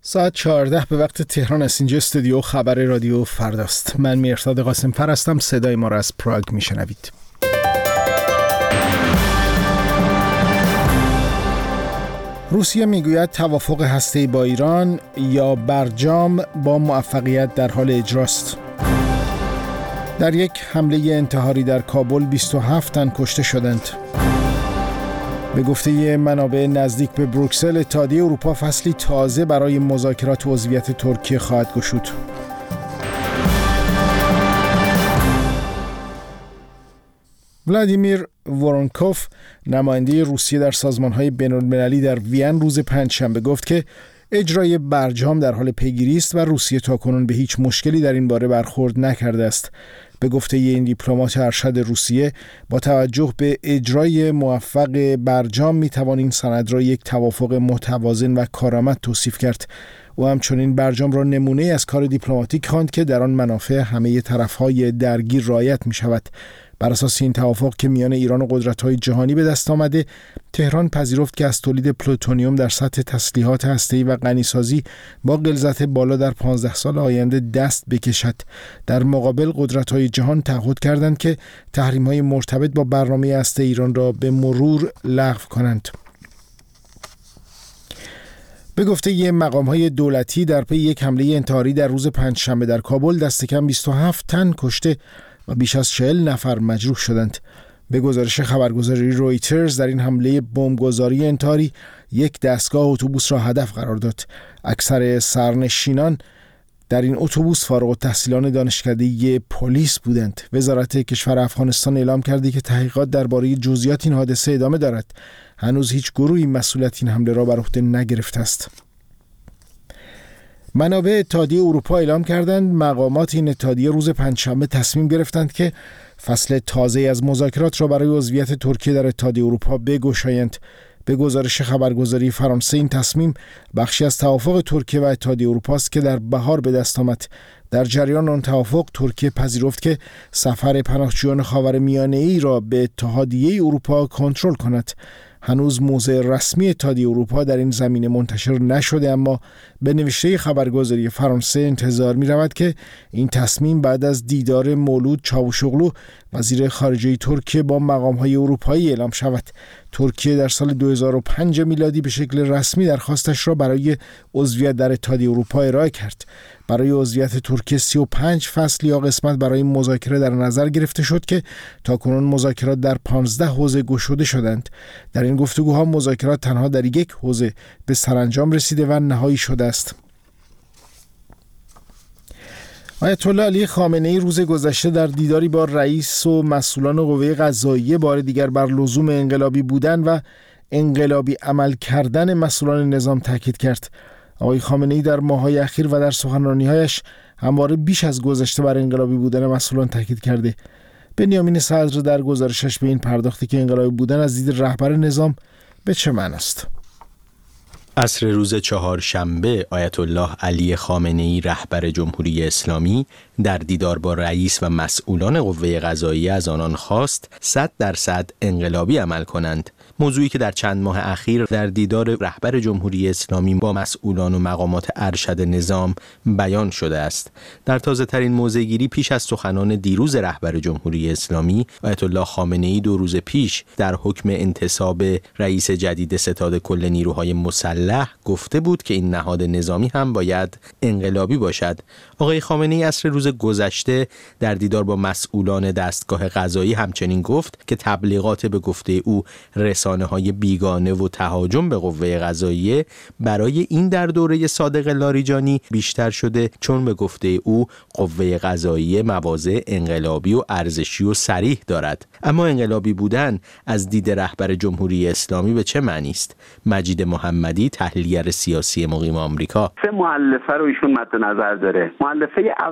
ساعت 14 به وقت تهران است. اینجا استودیو خبر رادیو فرداست. من مهرداد قاسم‌فر هستم. صدای ما را از پراگ میشنوید. روسیه میگوید توافق هسته‌ای با ایران یا برجام با موفقیت در حال اجراست. در یک حمله انتحاری در کابل 27 تن کشته شدند. به گفته منابع نزدیک به بروکسل، اتحادیه اروپا فصلی تازه برای مذاکرات عضویت ترکیه خواهد گشود. ولادیمیر وورونکوف، نماینده روسیه در سازمان‌های بین‌المللی در وین، روز پنجشنبه گفت که اجرای برجام در حال پیگیری است و روسیه تاکنون به هیچ مشکلی در این باره برخورد نکرده است. به گفته این دیپلمات ارشد روسیه، با توجه به اجرای موفق برجام میتوان این سند را یک توافق متوازن و کارآمد توصیف کرد. او همچنین برجام را نمونه از کار دیپلماتیک خواند که در آن منافع همه طرف‌های درگیر رعایت می‌شود. بر اساس این توافق که میان ایران و قدرت‌های جهانی به دست آمده، تهران پذیرفت که از تولید پلوتونیوم در سطح تسلیحات هسته‌ای و غنیسازی با غلظت بالا در 15 سال آینده دست بکشد. در مقابل قدرت‌های جهان تعهد کردند که تحریم‌های مرتبط با برنامه هسته ایران را به مرور لغو کنند. به گفته مقام‌های دولتی، در پی یک حمله انتحاری در روز پنجشنبه در کابل دست کم 27 تن کشته و بیش از 40 نفر مجروح شدند. به گزارش خبرگزاری رویترز، در این حمله بمبگذاری انتحاری یک دستگاه اتوبوس را هدف قرار داد. اکثر سرنشینان در این اتوبوس فارغ التحصیلان دانشکده پلیس بودند. وزارت کشور افغانستان اعلام کرده که تحقیقات درباره جزئیات این حادثه ادامه دارد. هنوز هیچ گروهی مسئولیت این حمله را بر عهده نگرفته است. منابع اتحادیه اروپا اعلام کردند مقامات این اتحادیه روز پنجشنبه تصمیم گرفتند که فصل تازه از مذاکرات را برای عضویت ترکیه در اتحادیه اروپا بگشایند. به گزارش خبرگزاری فرانسه، این تصمیم بخشی از توافق ترکیه و اتحادیه اروپا است که در بهار به دست آمد. در جریان آن توافق، ترکیه پذیرفت که سفر پناهجویان خاورمیانه‌ای را به اتحادیه اروپا کنترل کند. هنوز موضع رسمی اتحادیه اروپا در این زمینه منتشر نشده، اما به نوشته خبرگزاری فرانسه انتظار می رود که این تصمیم بعد از دیدار مولود چاوشوغلو، وزیر خارجه ترکیه، با مقام‌های اروپایی اعلام شود. ترکیه در سال 2005 میلادی به شکل رسمی درخواستش را برای عضویت در اتحادیه اروپا ارائه کرد. برای عضویت ترکیه 35 فصل یا قسمت برای مذاکره در نظر گرفته شد که تاکنون مذاکرات در 15 حوزه گشوده شدند. در این گفتگوها مذاکرات تنها در یک حوزه به سرانجام رسیده و نهایی شده است. آیت الله علی خامنه‌ای روز گذشته در دیداری با رئیس و مسئولان قوه قضاییه بار دیگر بر لزوم انقلابی بودن و انقلابی عمل کردن مسئولان نظام تاکید کرد. آقای خامنه‌ای در ماه‌های اخیر و در سخنرانی‌هایش همواره بیش از گذشته بر انقلابی بودن مسئولان تاکید کرده. بنیامین صدر در گزارشش به این پرداخته که انقلابی بودن از دید رهبر نظام به چه معنی است. عصر روز چهارشنبه آیت الله علی خامنه‌ای رهبر جمهوری اسلامی در دیدار با رئیس و مسئولان قوه قضاییه از آنان خواست 100% انقلابی عمل کنند. موضوعی که در چند ماه اخیر در دیدار رهبر جمهوری اسلامی با مسئولان و مقامات ارشد نظام بیان شده است. در تازه ترین موضع‌گیری پیش از سخنان دیروز رهبر جمهوری اسلامی، آیت الله خامنه‌ای 2 روز پیش در حکم انتصاب رئیس جدید ستاد کل نیروهای مسلح گفته بود که این نهاد نظامی هم باید انقلابی باشد. آقای خامنه‌ای عصر روز گذشته در دیدار با مسئولان دستگاه قضایی همچنین گفت که تبلیغات به گفته او رسانه‌های بیگانه و تهاجم به قوه قضاییه برای این در دوره صادق لاریجانی بیشتر شده، چون به گفته او قوه قضاییه مواضع انقلابی و ارزشی و صریح دارد. اما انقلابی بودن از دید رهبر جمهوری اسلامی به چه معنی است؟ مجید محمدی، تحلیلگر سیاسی مقیم آمریکا. 3 مؤلفه رو ایشون مد نظر داره. مؤلفه اول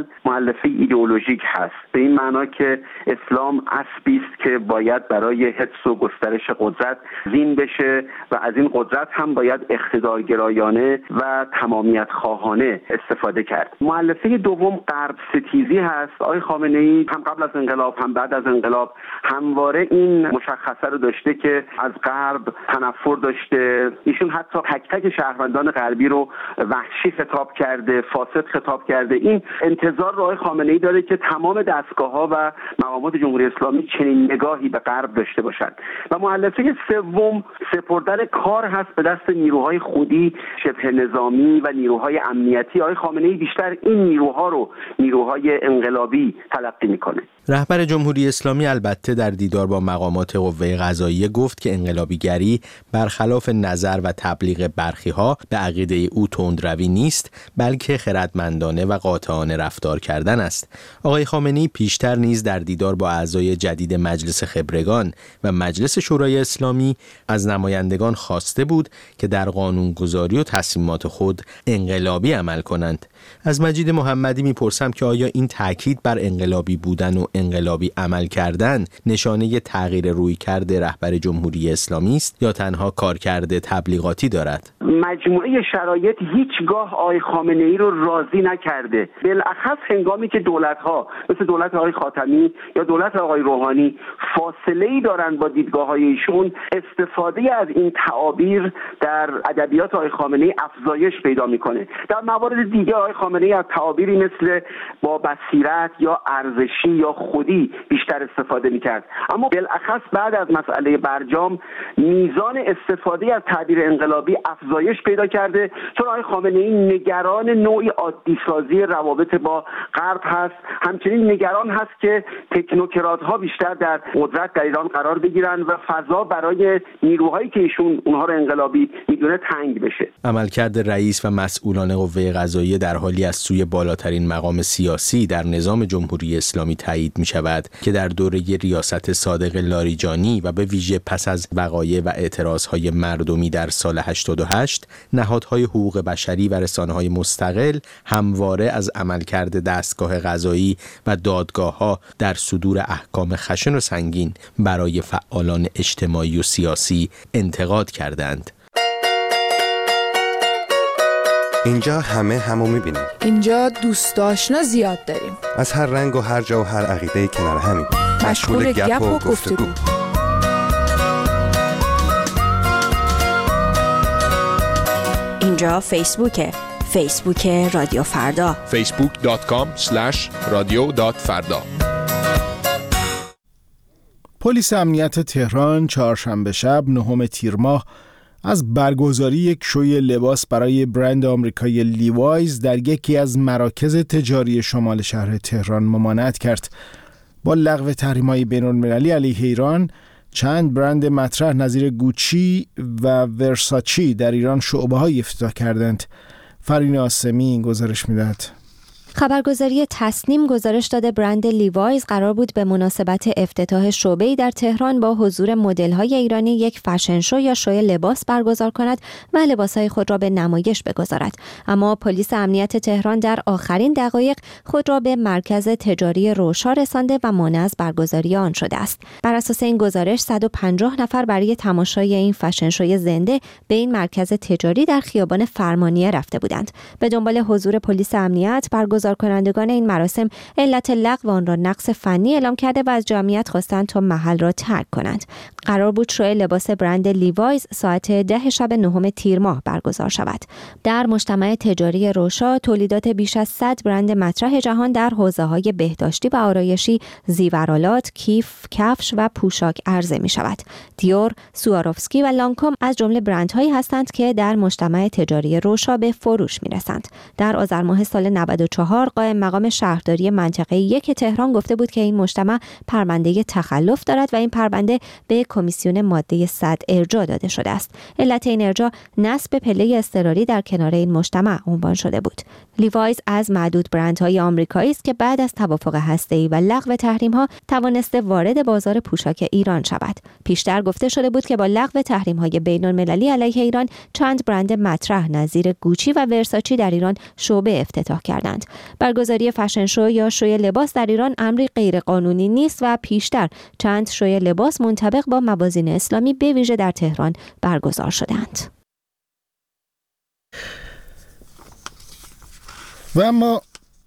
مؤلفه ایدئولوژیک هست، به این معنا که اسلام اسبی است که باید برای حفظ و گسترش قدرت زین بشه و از این قدرت هم باید اقتدارگرایانه و تمامیت خواهانه استفاده کرد. مؤلفه دوم غرب ستیزی هست. آقای خامنه‌ای هم قبل از انقلاب هم بعد از انقلاب همواره این مشخصه رو داشته که از غرب تنفر داشته. ایشون حتی تک تک شهروندان غربی رو وحشی خطاب کرده، فاسد خطاب کرده. این انتظار رو آقای خامنه‌ای داره که تمام دستگاه‌ها و مقامات جمهوری اسلامی چنین نگاهی به غرب داشته باشند. و مؤلفه سوم سپردن کار هست به دست نیروهای خودی شبه نظامی و نیروهای امنیتی. آقای خامنه‌ای بیشتر این نیروها رو نیروهای انقلابی تلقی میکنه. رهبر جمهوری اسلامی البته در دیدار با مقامات قوه قضاییه گفت که انقلابیگری برخلاف نظر و تبلیغ برخی‌ها به عقیده او تندروی نیست، بلکه خردمندانه و قاطعانه رفتار کردن است. آقای خامنه‌ای پیشتر نیز در دیدار با اعضای جدید مجلس خبرگان و مجلس شورای اسلامی از نمایندگان خواسته بود که در قانونگذاری و تصمیمات خود انقلابی عمل کنند. از مجید محمدی میپرسم که آیا این تاکید بر انقلابی بودن و انقلابی عمل کردن نشانه تغییر رویکرد رهبر جمهوری اسلامی است یا تنها کارکرد تبلیغاتی دارد؟ مجموعه شرایط هیچگاه آقای خامنه‌ای رو راضی نکرده. بالاخص هنگامی که دولت‌ها مثل دولت آقای خاتمی یا دولت آقای روحانی فاصله‌ای دارن با دیدگاه‌های ایشون، استفاده از این تعابیر در ادبیات آقای خامنه‌ای افزایش پیدا می‌کنه. در موارد دیگه آقای خامنه‌ای از تعابیری مثل با بصیرت یا ارزشی یا خودی بیشتر استفاده می‌کرد، اما بالاخص بعد از مسئله برجام میزان استفاده از تعبیر انقلابی افزایش پیدا کرده، چون آقای خامنه‌ای نگران نوعی عادی‌سازی روابط با غرب هست. همچنین نگران هست که تکنوکرات‌ها بیشتر در قدرت در ایران قرار بگیرن و فضا برای نیروهایی که ایشون اونها رو انقلابی میدونه تنگ بشه. عملکرد رئیس و مسئولان قوه قضاییه در حالی از سوی بالاترین مقام سیاسی در نظام جمهوری اسلامی تایید می شود که در دوره ریاست صادق لاریجانی و به ویژه پس از وقایع و اعتراضهای مردمی در سال 88 نهادهای حقوق بشری و رسانه‌های مستقل همواره از عملکرد دستگاه قضایی و دادگاه‌ها در صدور احکام خشن و سنگین برای فعالان اجتماعی و سیاسی انتقاد کردند. اینجا همه همو می‌بینیم. اینجا دوست آشنا زیاد داریم. از هر رنگ و هر جا و هر عقیده‌ای کنار همیم. مشغول گپ و گفتگو. اینجا فیسبوکه. فیسبوک رادیو فردا. facebook.com/radio.farda. پلیس امنیت تهران چهارشنبه شب 9 تیر ماه از برگزاری یک شوی لباس برای برند آمریکایی لیوایز در یکی از مراکز تجاری شمال شهر تهران ممانعت کرد. با لغو تحریم‌های بین‌المللی علیه ایران، چند برند مطرح نظیر گوچی و ورساچی در ایران شعبه‌های افتتاح کردند. فرین آسمی گزارش می‌دهد. خبرگزاری تصنیم گزارش داده برند لیوایز قرار بود به مناسبت افتتاح شعبه‌ای در تهران با حضور مدل‌های ایرانی یک فشن شو یا شوی لباس برگزار کند و لباس‌های خود را به نمایش بگذارد. اما پلیس امنیت تهران در آخرین دقایق خود را به مرکز تجاری روشا رسانده و مانع از برگزاری آن شده است. بر اساس این گزارش 150 نفر برای تماشای این فشن شوی زنده به این مرکز تجاری در خیابان فرمانیه رفته بودند. به دنبال حضور پلیس امنیت برگزار کنندگان این مراسم علت لغو آن را نقص فنی اعلام کرده و از جمعیت خواستند تا محل را ترک کنند. قرار بود شوی لباس برند لیوایز ساعت 10 شب 9 تیر ماه برگزار شود. در مجتمع تجاری روشا تولیدات بیش از 100 برند مطرح جهان در حوزه‌های بهداشتی و آرایشی، زیورآلات، کیف، کفش و پوشاک عرضه می شود. دیور، سواروفسکی و لانکوم از جمله برندهایی هستند که در مجتمع تجاری روشا به فروش می رسند. در آذر ماه سال 94 قائم مقام شهرداری منطقه 1 تهران گفته بود که این مجتمع پرونده تخلف دارد و این پرونده به کمیسیون ماده 100 ارجاع داده شده است. علت این ارجاع نصب پله اضطراری در کنار این مجتمع عنوان شده بود. لیوایز از معدود برندهای آمریکایی است که بعد از توافق هسته‌ای و لغو تحریم‌ها توانسته وارد بازار پوشاک ایران شود. پیشتر گفته شده بود که با لغو تحریم‌های بین‌المللی علیه ایران چند برند مطرح نظیر گوچی و ورساچی در ایران شعبه افتتاح کردند. برگزاری فشن شو یا شوی لباس در ایران امری غیرقانونی نیست و پیشتر چند شوی لباس منطبق با موازین اسلامی به ویژه در تهران برگزار شدند. و اما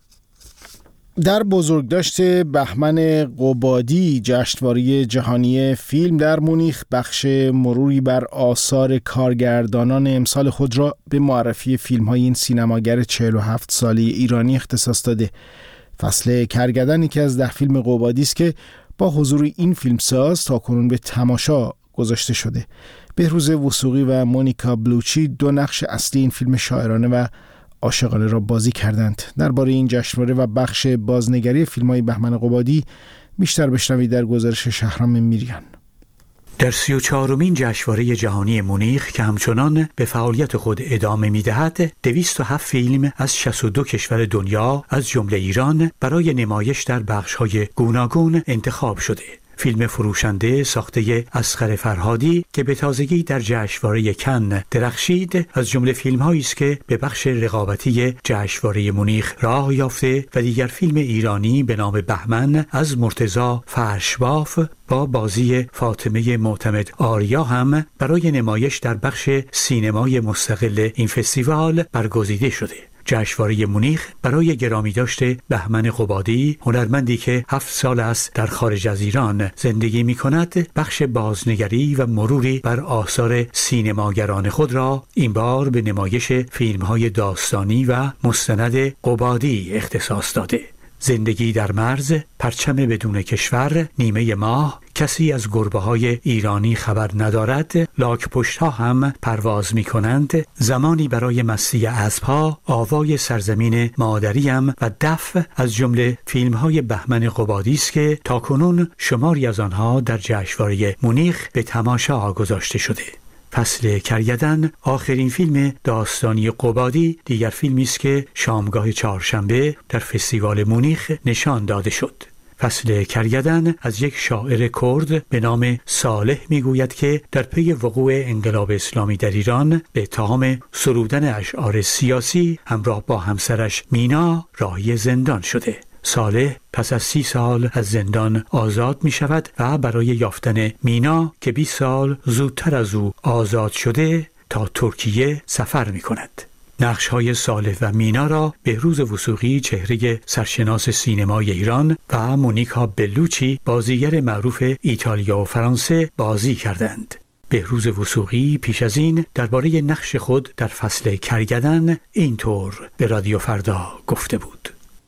در بزرگداشت بهمن قبادی، جشنواره جهانی فیلم در مونیخ بخش مروری بر آثار کارگردانان امسال خود را به معرفی فیلم‌های این سینماگر 47 ساله ایرانی اختصاص داده. فصل کرگدن یکی از 10 فیلم قبادی است که با حضور این فیلمساز تاکنون به تماشا گذاشته شده. بهروز وثوقی و مونیکا بلوچی 2 نقش اصلی این فیلم شاعرانه و عاشقانه را بازی کردند. درباره این جشنواره و بخش بازنگری فیلم‌های بهمن قبادی بیشتر بشنوید در گزارش شهرام میریان. در 34مین جشنواره جهانی مونیخ که همچنان به فعالیت خود ادامه می‌دهد، 207 فیلم از 62 کشور دنیا از جمله ایران برای نمایش در بخش‌های گوناگون انتخاب شده. فیلم فروشنده ساخته اصغر فرهادی که به تازگی در جشنواره کن درخشید از جمله فیلم‌هایی است که به بخش رقابتی جشنواره مونیخ راه یافته و دیگر فیلم ایرانی به نام بهمن از مرتضی فرشباف با بازی فاطمه معتمد آریا هم برای نمایش در بخش سینمای مستقل این فستیوال برگزیده شده. جشنواره مونیخ برای گرامی داشته بهمن قبادی، هنرمندی که 7 سال است در خارج از ایران زندگی می کند، بخش بازنگری و مروری بر آثار سینماگران خود را این بار به نمایش فیلم‌های داستانی و مستند قبادی اختصاص داده. زندگی در مرز، پرچم بدون کشور، نیمه ماه، کسی از گربه‌های ایرانی خبر ندارد، لاک پشت‌ها هم پرواز می‌کنند، زمانی برای مستی اسب‌ها، آوای سرزمین مادریم و دف از جمله فیلم‌های بهمن قبادی است که تاکنون شماری از آنها در جشنواره مونیخ به تماشا گذاشته شده. فصل کرگدن، آخرین فیلم داستانی قبادی، دیگر فیلمی است که شامگاه چهارشنبه در فستیوال مونیخ نشان داده شد. فصل کرگدن از یک شاعر کرد به نام صالح میگوید که در پی وقوع انقلاب اسلامی در ایران به اتهام سرودن اشعار سیاسی همراه با همسرش مینا راهی زندان شده. صالح پس از 30 سال از زندان آزاد می شود و برای یافتن مینا که 20 سال زودتر از او آزاد شده تا ترکیه سفر می کند. نقش‌های صالح و مینا را بهروز وثوقی، چهره سرشناس سینمای ایران، و مونیکا بلوچی، بازیگر معروف ایتالیا و فرانسه بازی کردند. بهروز وثوقی پیش از این درباره نقش خود در فصل کرگدن اینطور به رادیو فردا گفته بود: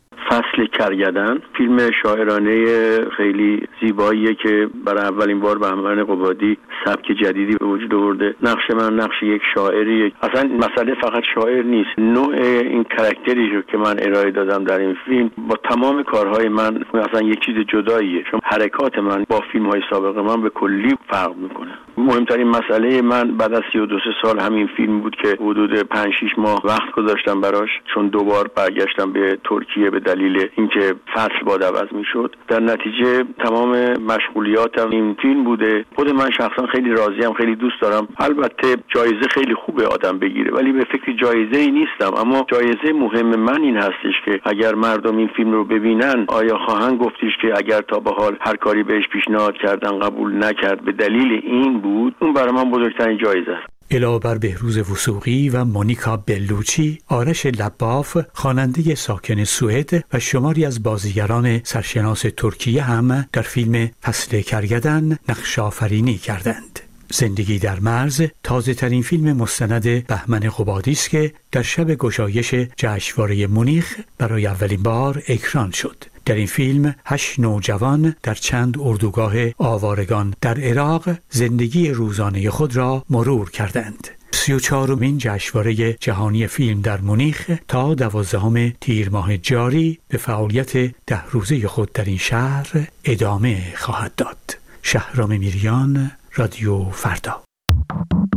فصل کرگدن فیلم شاعرانه خیلی زیباییه که برای اولین بار بهمن قبادی سبک جدیدی به وجود آورده. نقش من نقش یک شاعریه. اصلا مسئله فقط شاعر نیست، نوع این کاراکتری که من ارائه دادم در این فیلم با تمام کارهای من اصلا یک چیز جداییه، چون حرکات من با فیلم‌های سابق من به کلی فرق میکنه. مهمترین مسئله من بعد از 32 سال همین فیلم بود که حدود 5-6 ماه وقت گذاشتم براش، چون دوبار برگشتم به ترکیه به دلیل اینکه فصل با عوض میشد. در نتیجه تمام مشغولیاتم این فیلم بوده. خود من شخصا خیلی راضیم، خیلی دوست دارم. البته جایزه خیلی خوبه آدم بگیره، ولی به فکر جایزه ای نیستم. اما جایزه مهم من این هستش که اگر مردم این فیلم رو ببینن، آیا خواهند گفتش که اگر تا به حال هر کاری بهش پیشنهاد کردن قبول نکرد به دلیل این بود، اون برای من بزرگترین جایزه است. علاوه بر بهروز وثوقی و مونیکا بلوچی، آرش لباف، خواننده ساکن سوئد، و شماری از بازیگران سرشناس ترکیه هم در فیلم فصل کرگدن نقش آفرینی کردند. زندگی در مرز تازه ترین فیلم مستند بهمن قبادی است که در شب گشایش جشنواره مونیخ برای اولین بار اکران شد. در این فیلم 8 نوجوان در چند اردوگاه آوارگان در عراق زندگی روزانه خود را مرور کردند. 34مین جشنواره جهانی فیلم در مونیخ تا 12 تیر ماه جاری به فعالیت 10 روزه خود در این شهر ادامه خواهد داد. شهرام میریان، رادیو فردا.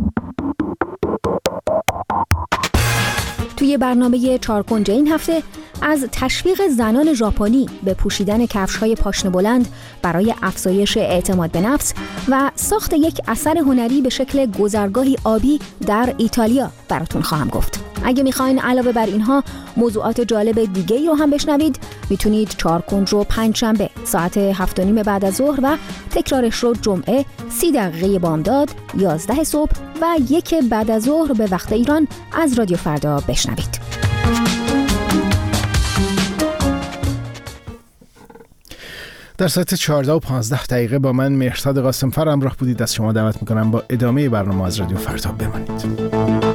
توی برنامه 4 کنج این هفته از تشویق زنان ژاپنی به پوشیدن کفش‌های پاشنه بلند برای افزایش اعتماد به نفس و ساخت یک اثر هنری به شکل گذرگاهی آبی در ایتالیا براتون خواهم گفت. اگه میخواین علاوه بر اینها موضوعات جالب دیگه‌ای رو هم بشنوید، میتونید چهارکنج رو پنجشنبه ساعت 7:30 بعد از ظهر و تکرارش رو جمعه 30 دقیقه بامداد 11 صبح و 1 بعد از ظهر به وقت ایران از رادیو فردا بشنوید. در ساعت 14:15 با من مهرزاد قاسمفر همراه بودید. از شما دعوت میکنم با ادامه برنامه از رادیو فردا بمانید.